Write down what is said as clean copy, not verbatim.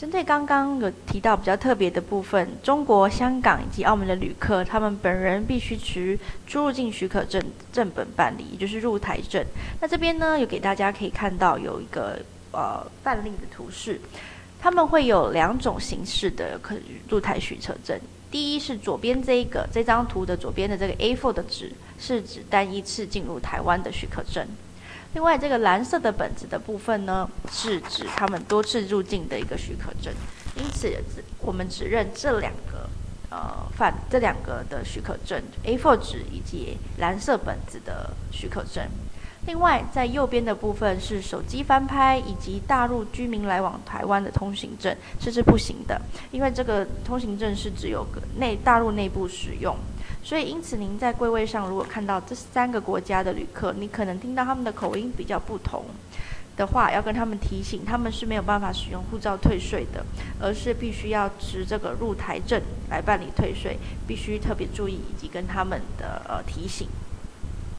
针对刚刚有提到比较特别的部分，中国、香港以及澳门的旅客，他们本人必须持出入境许可证正本办理，也就是入台证。那这边呢，有给大家可以看到有一个范例的图示，他们会有两种形式的入台许可证。第一是左边这张图的左边的这个 A4 的纸，是指单一次进入台湾的许可证。另外，这个蓝色的本子的部分呢，是指他们多次入境的一个许可证。因此，我们只认这两个的许可证 ，A4 纸以及蓝色本子的许可证。另外，在右边的部分是手机翻拍以及大陆居民来往台湾的通行证，是不行的，因为这个通行证是只有大陆内部使用。所以，因此您在柜位上如果看到这3个国家的旅客，你可能听到他们的口音比较不同的话，要跟他们提醒，他们是没有办法使用护照退税的，而是必须要持这个入台证来办理退税，必须特别注意以及跟他们的提醒。